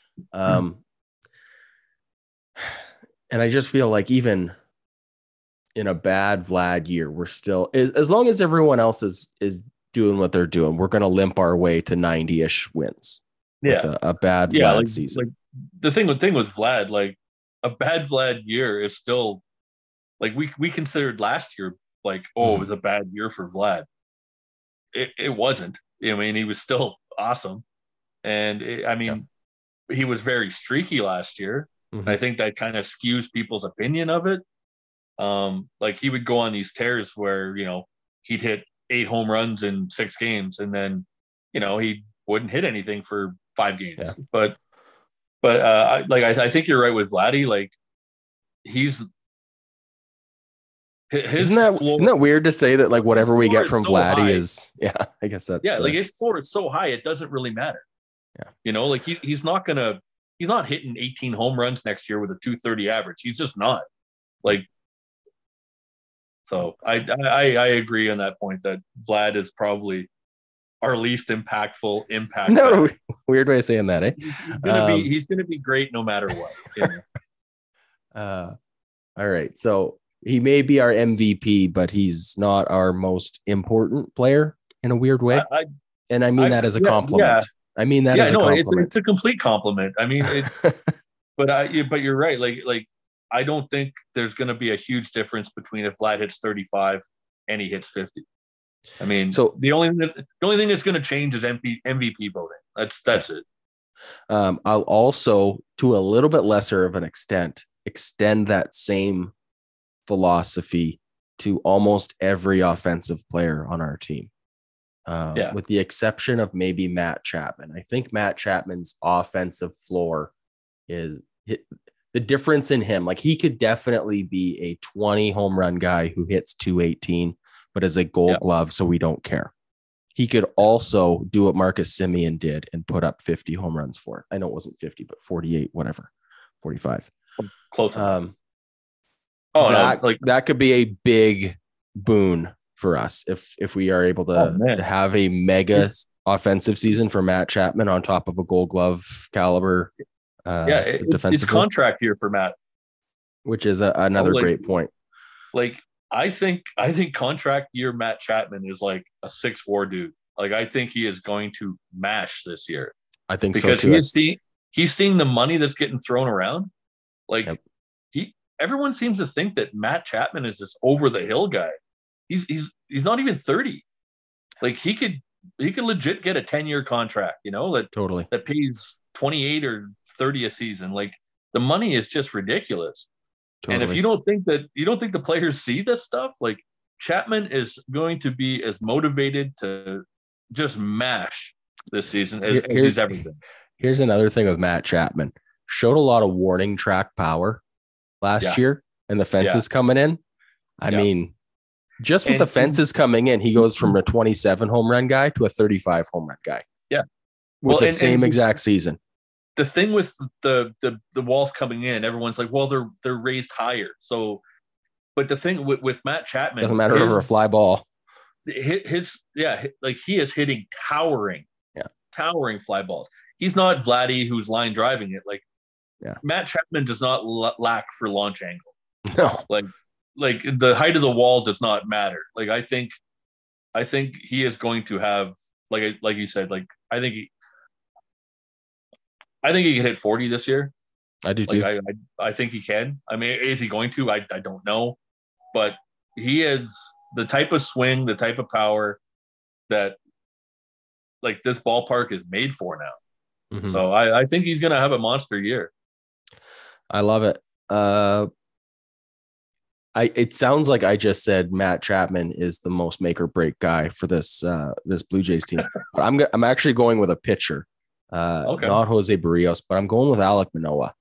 And I just feel like even in a bad Vlad year, we're still, as long as everyone else is doing what they're doing, we're going to limp our way to 90-ish wins. Yeah. With a bad Vlad season. Like the thing with Vlad, like a bad Vlad year is still like we considered last year like, it was a bad year for Vlad. It wasn't. I mean, he was still awesome. And he was very streaky last year. Mm-hmm. I think that kind of skews people's opinion of it. Like he would go on these tears where, he'd hit 8 home runs in 6 games and then, he wouldn't hit anything for 5 games. Yeah. But I think you're right with Vladdy. Like he's isn't that weird to say that like whatever we get from Vladdy is I guess that's like his floor is so high it doesn't really matter. Yeah. Like he's not hitting 18 home runs next year with a 230 average. He's just not. Like so I agree on that point that Vlad is probably our least impactful impact. No, weird way of saying that, eh? He's gonna be great no matter what. All right. So he may be our MVP, but he's not our most important player in a weird way. And I mean that as a compliment. Yeah. I mean that as a compliment. It's a complete compliment. I mean, but you're right. Like I don't think there's going to be a huge difference between if Vlad hits 35 and he hits 50. I mean, so the only thing that's going to change is MVP voting. That's it. I'll also, to a little bit lesser of an extent, extend that same philosophy to almost every offensive player on our team. With the exception of maybe Matt Chapman. I think Matt Chapman's offensive floor is the difference in him. Like he could definitely be a 20 home run guy who hits 218, but is a Gold Glove, so we don't care. He could also do what Marcus Semien did and put up 50 home runs for it. I know it wasn't 50, but 48, whatever, 45. Close enough. That could be a big boon for us if we are able to have a mega offensive season for Matt Chapman on top of a Gold Glove caliber. It's contract year for Matt, which is another great point. Like I think contract year Matt Chapman is like a 6'4" dude. Like I think he is going to mash this year I think so because too. he's seeing the money that's getting thrown around. Like Yep. everyone seems to think that Matt Chapman is this over the hill guy. He's not even 30. Like he could legit get a 10-year contract, Totally. that pays 28 or 30 a season. Like the money is just ridiculous. Totally. And if you don't think the players see this stuff, like Chapman is going to be as motivated to just mash this season as he's ever been. Here's another thing with Matt Chapman. Showed a lot of warning track power last year, and the fences coming in. I mean, just with the fences coming in, he goes from a 27 home run guy to a 35 home run guy. Yeah. With the same exact season. The thing with the walls coming in, everyone's like, well, they're raised higher. So, but the thing with Matt Chapman, doesn't matter over a fly ball. Like he is hitting towering fly balls. He's not Vladdy who's line driving it. Like Matt Chapman does not lack for launch angle. No, like the height of the wall does not matter. Like I think he is going to have like you said. Like I think he can hit 40 this year. I do too. I think he can. I mean, is he going to? I don't know, but he is the type of swing, the type of power that like this ballpark is made for now. Mm-hmm. So I think he's going to have a monster year. I love it. It sounds like I just said Matt Chapman is the most make or break guy for this Blue Jays team. But I'm actually going with a pitcher, not Jose Barrios, but I'm going with Alek Manoah.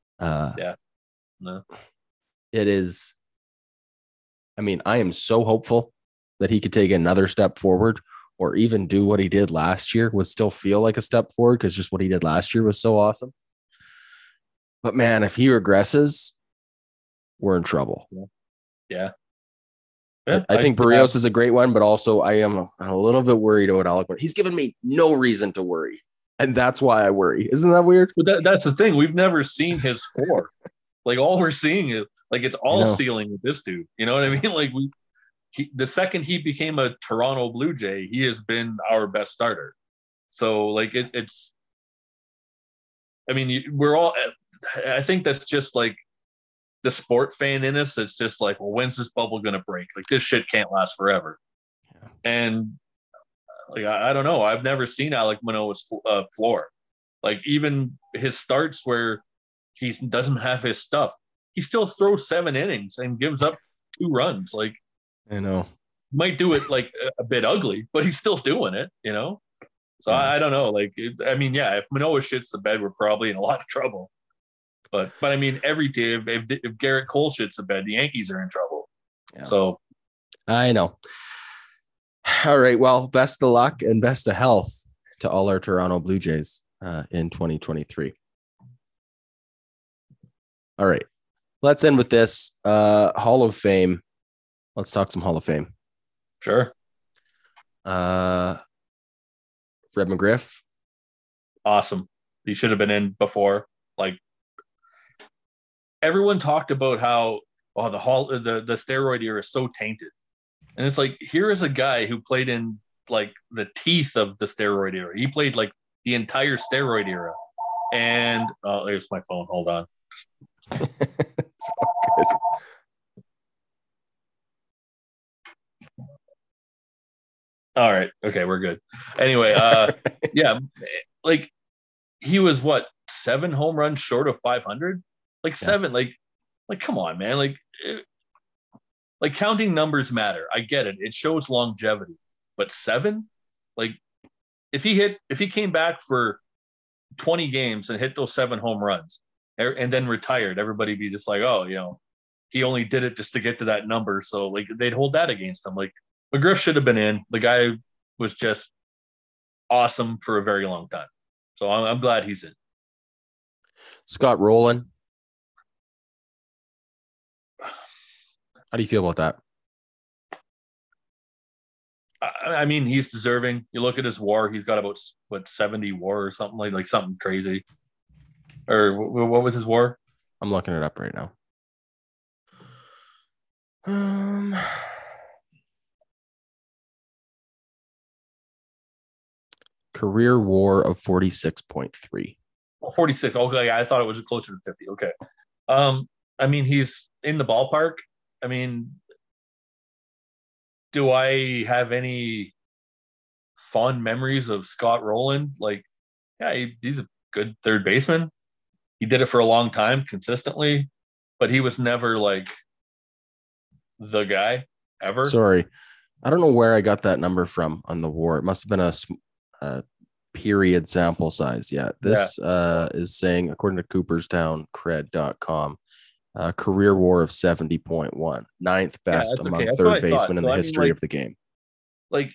It is. I mean, I am so hopeful that he could take another step forward, or even do what he did last year, would still feel like a step forward because just what he did last year was so awesome. But man, if he regresses, we're in trouble. Yeah. I think Barrios is a great one, but also I am a little bit worried about Alec. He's given me no reason to worry, and that's why I worry. Isn't that weird? But that's the thing. We've never seen his floor. Like all we're seeing is like it's all ceiling with this dude. You know what I mean? Like the second he became a Toronto Blue Jay, he has been our best starter. So like it's. I mean, we're all. I think that's just like the sport fan in us. It's just like, well, when's this bubble gonna break? Like this shit can't last forever. Yeah. And like I don't know. I've never seen Alek Manoah's floor. Like even his starts where he doesn't have his stuff, he still throws 7 innings and gives up 2 runs. Like I know, might do it like a bit ugly, but he's still doing it. So I don't know. Like if Manoah shits the bed, we're probably in a lot of trouble. But I mean, every team, if Garrett Cole shits the bed, the Yankees are in trouble. Yeah. So I know. All right. Well, best of luck and best of health to all our Toronto Blue Jays in 2023. All right. Let's end with this Hall of Fame. Let's talk some Hall of Fame. Sure. Fred McGriff. Awesome. He should have been in before. Like everyone talked about how the steroid era is so tainted. And it's like, here is a guy who played in like the teeth of the steroid era. He played like the entire steroid era. And there's my phone. Hold on. It's all good. All right. Okay, we're good. Anyway, yeah, like he was 7 home runs short of 500? Like 7, like come on, man. Like counting numbers matter. I get it. It shows longevity. But 7? Like if he came back for 20 games and hit those 7 home runs and then retired, everybody'd be just like, oh, he only did it just to get to that number. So like they'd hold that against him. Like McGriff should have been in. The guy was just awesome for a very long time. So I'm glad he's in. Scott Rowland. How do you feel about that? I mean, he's deserving. You look at his WAR; he's got about 70 WAR or something like something crazy. Or what was his WAR? I'm looking it up right now. Career WAR of 46.3. 46. Okay, I thought it was closer to 50. Okay. I mean, he's in the ballpark. I mean, do I have any fond memories of Scott Rowland? Like, yeah, he's a good third baseman. He did it for a long time consistently, but he was never like the guy ever. Sorry. I don't know where I got that number from on the WAR. It must have been a period sample size. Yeah. This is saying, according to CooperstownCred.com, career WAR of 70.1, ninth best among third basemen in the history of the game. Like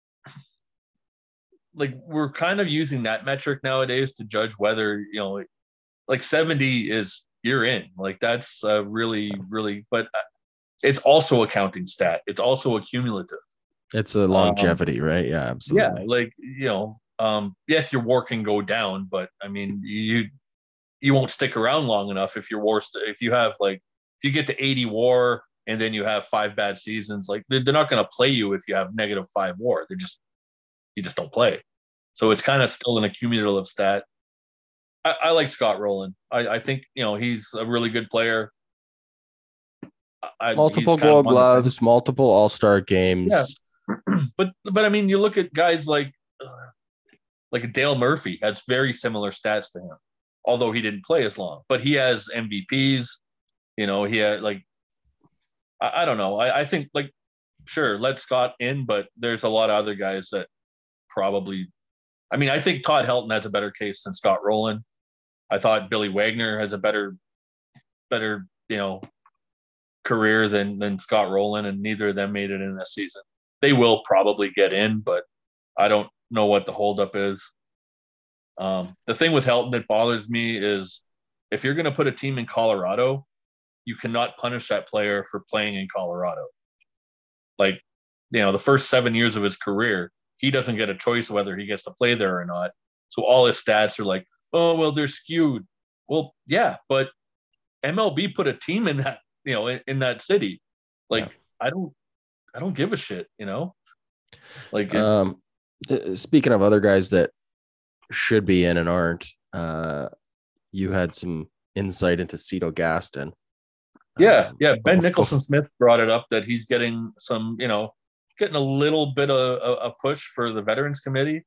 we're kind of using that metric nowadays to judge whether, like 70 is you're in. Like that's really, really, but it's also a counting stat. It's also a cumulative. It's a longevity, right? Yeah, absolutely. Yeah, like, yes, your WAR can go down, but I mean, you won't stick around long enough if your WAR, if you have like, if you get to 80 WAR and then you have 5 bad seasons, like they're not going to play you if you have -5 WAR. You just don't play. So it's kind of still an accumulative stat. I like Scott Rowland. I think, he's a really good player. Multiple Gold Gloves, multiple All-Star games. Yeah. But I mean, you look at guys like Dale Murphy has very similar stats to him, although he didn't play as long. But he has MVPs. He had like, I don't know. I think like, sure, let Scott in, but there's a lot of other guys that probably. I mean, I think Todd Helton has a better case than Scott Rowland. I thought Billy Wagner has a better, career than Scott Rowland, and neither of them made it in this season. They will probably get in, but I don't know what the holdup is. The thing with Helton that bothers me is if you're going to put a team in Colorado, you cannot punish that player for playing in Colorado. Like, the first 7 years of his career, he doesn't get a choice whether he gets to play there or not. So all his stats are like, oh, well, they're skewed. Well, yeah, but MLB put a team in that, in that city. Like, yeah. I don't give a shit, Like, speaking of other guys that should be in and aren't, you had some insight into Cito Gaston. Yeah. Ben Nicholson-Smith brought it up that he's getting some, getting a little bit of a push for the Veterans Committee.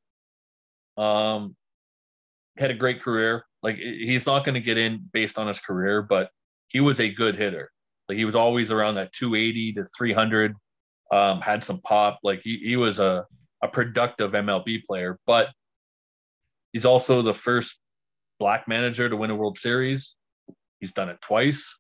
Had a great career. Like, he's not going to get in based on his career, but he was a good hitter. Like, he was always around that 280 to 300. Had some pop. Like, he was a productive MLB player, but he's also the first Black manager to win a World Series. He's done it twice.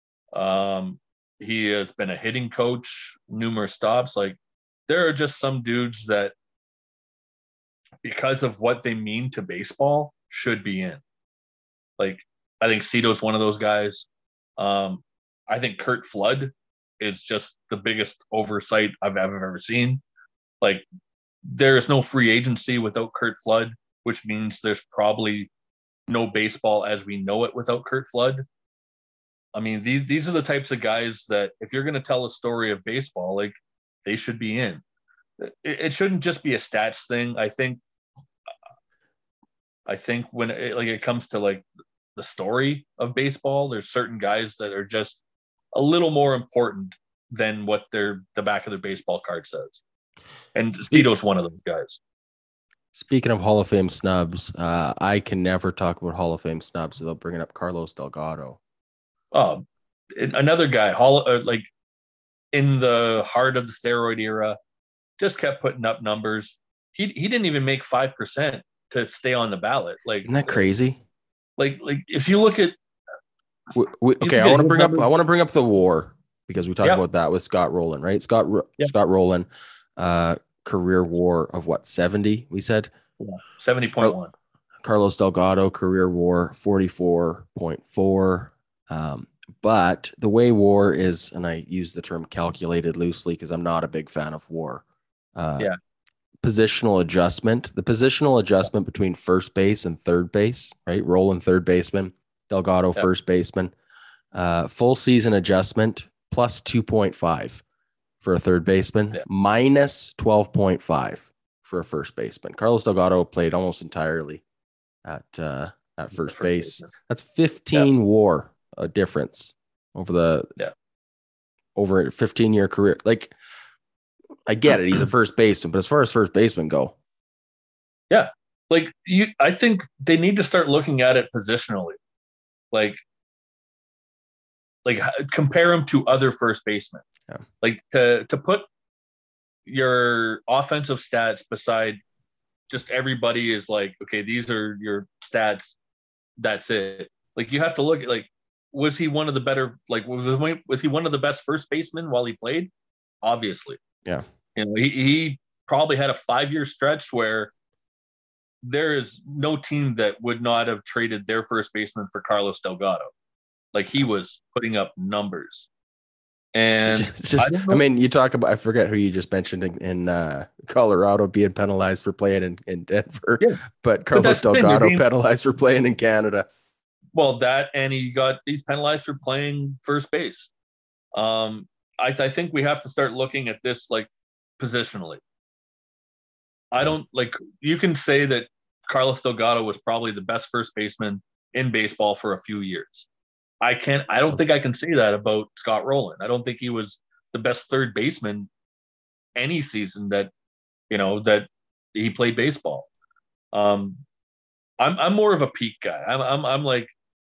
He has been a hitting coach, numerous stops. Like, there are just some dudes that, because of what they mean to baseball, should be in. Like, I think Cito's one of those guys. I think Curt Flood is just the biggest oversight I've ever seen. Like, there is no free agency without Curt Flood, which means there's probably no baseball as we know it without Curt Flood. I mean, these are the types of guys that if you're going to tell a story of baseball, like, they should be in. It shouldn't just be a stats thing. I think when it comes to like the story of baseball, there's certain guys that are just a little more important than what the back of their baseball card says. And Cito's one of those guys. Speaking of Hall of Fame snubs, I can never talk about Hall of Fame snubs without bringing up Carlos Delgado. Another guy, like in the heart of the steroid era, just kept putting up numbers. He didn't even make 5% to stay on the ballot. Like, isn't that crazy? Like if you look at, okay, I want to bring up the WAR because we talked about that with Scott Rowland, right? Scott Rowland, career WAR of what, 70? We said 70.1. Carlos Delgado, career WAR 44.4. But the way WAR is, and I use the term calculated loosely because I'm not a big fan of WAR. Positional adjustment. The positional adjustment between first base and third base, right? Rowland third baseman, Delgado first baseman. Full season adjustment plus 2.5 for a third baseman, Yeah. minus 12.5 for a first baseman. Carlos Delgado played almost entirely at first base. baseman. That's 15 WAR difference over over a 15-year career. Like, I get it, he's a first baseman, but as far as first baseman go, like I think they need to start looking at it positionally, like compare him to other first basemen. Yeah. Like to put your offensive stats beside just everybody is like, okay, these are your stats. That's it. Like you have to look at like, was he one of the better? Like was he one of the best first basemen while he played? Obviously, yeah. You know, he probably had a 5-year stretch where there is no team that would not have traded their first baseman for Carlos Delgado. Like he was putting up numbers. And I mean, you talk about, I forget who you just mentioned in Colorado being penalized for playing in Denver, but Carlos Delgado penalized for playing in Canada. Well, and he's penalized for playing first base. I think we have to start looking at this like positionally. I don't like, you can say that Carlos Delgado was probably the best first baseman in baseball for a few years. I don't think I can say that about Scott Rowland. I don't think he was the best third baseman any season that he played baseball. I'm more of a peak guy. I'm like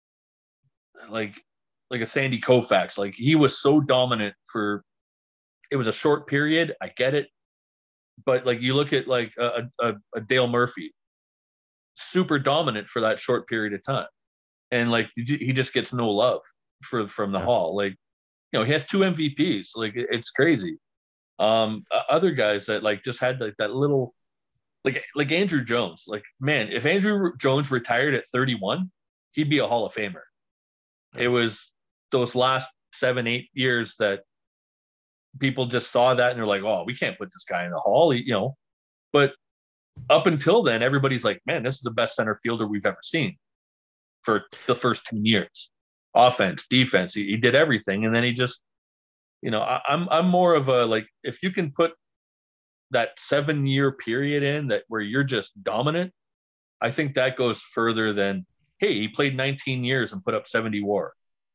a Sandy Koufax. Like he was so dominant it was a short period. I get it. But like you look at like a Dale Murphy, super dominant for that short period of time. And like he just gets no love from the Hall. Like, he has 2 MVPs. Like it's crazy. Other guys that like just had like that little, like Andrew Jones. Like, man, if Andrew Jones retired at 31, he'd be a Hall of Famer. It was those last 7-8 years that people just saw that and they're like, oh, we can't put this guy in the Hall, But up until then, everybody's like, man, this is the best center fielder we've ever seen for the first 10 years. Offense, defense, he did everything. And then he just, I'm more of a, like, if you can put that 7-year period in that where you're just dominant, I think that goes further than, hey, he played 19 years and put up 70 WAR.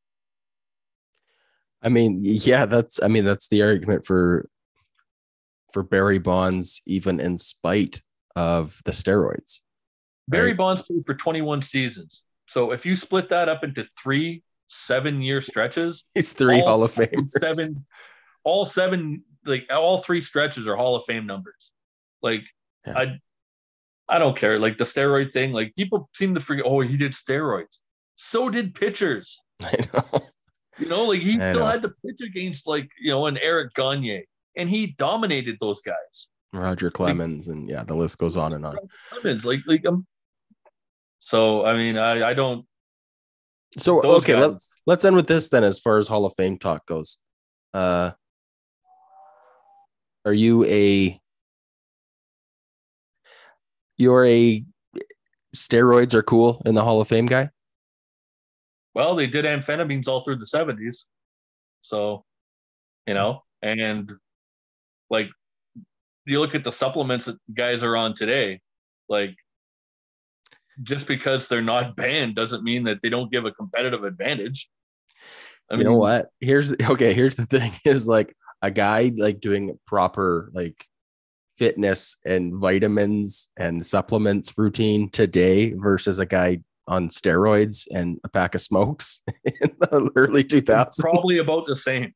I mean, yeah, that's the argument for Barry Bonds, even in spite of the steroids. Barry Bonds played for 21 seasons. So if you split that up into 3 7-year stretches, it's 3 Hall of Famers. All 3 stretches are Hall of Fame numbers. Like, yeah. I don't care. Like the steroid thing, like people seem to forget, oh, he did steroids. So did pitchers. I know. Like he still had to pitch against an Eric Gagne, and he dominated those guys. Roger Clemens, and the list goes on and on. Clemens, so I mean, I don't. So okay, let's end with this then. As far as Hall of Fame talk goes, are you're a steroids are cool in the Hall of Fame guy? Well, they did amphetamines all through the 70s. So, and like you look at the supplements that guys are on today, like just because they're not banned doesn't mean that they don't give a competitive advantage. I mean, you know what? Here's the thing is like a guy like doing proper like fitness and vitamins and supplements routine today versus a guy on steroids and a pack of smokes in the early 2000s. Probably about the same.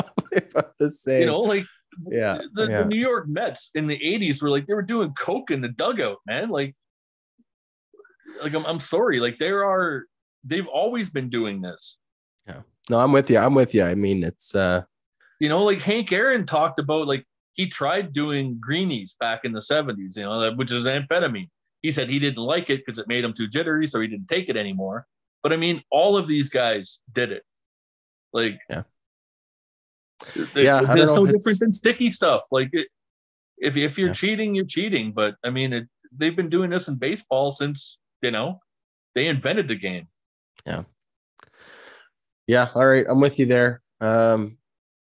The New York Mets in the 80s were like, they were doing coke in the dugout, man. Like I'm sorry. Like they've always been doing this. Yeah. No, I'm with you. I mean, it's like Hank Aaron talked about, like he tried doing greenies back in the 70s, which is amphetamine. He said he didn't like it because it made him too jittery, so he didn't take it anymore. But I mean, all of these guys did it. Like, there's no different than sticky stuff. Like, if you're cheating, you're cheating. But I mean, they've been doing this in baseball since they invented the game. Yeah. Yeah. All right, I'm with you there.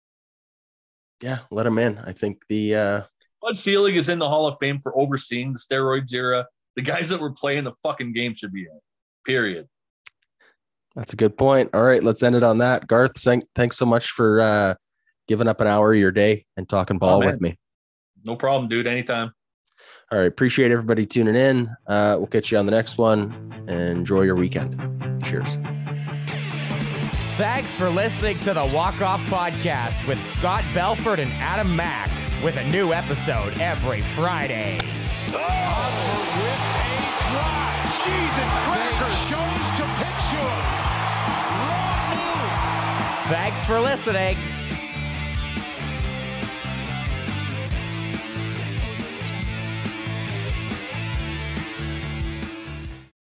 Yeah, let him in. I think the Bud Selig is in the Hall of Fame for overseeing the steroids era. The guys that were playing the fucking game should be in. Period. That's a good point. All right, let's end it on that. Garth, thanks so much for giving up an hour of your day and talking ball with me. No problem, dude. Anytime. All right, appreciate everybody tuning in. We'll catch you on the next one. Enjoy your weekend. Cheers. Thanks for listening to the Walk Off Podcast with Scott Belford and Adam Mack, with a new episode every Friday. Osborne with a drive. Cheese and crackers. Shows to pitch to him. Wrong move. Thanks for listening.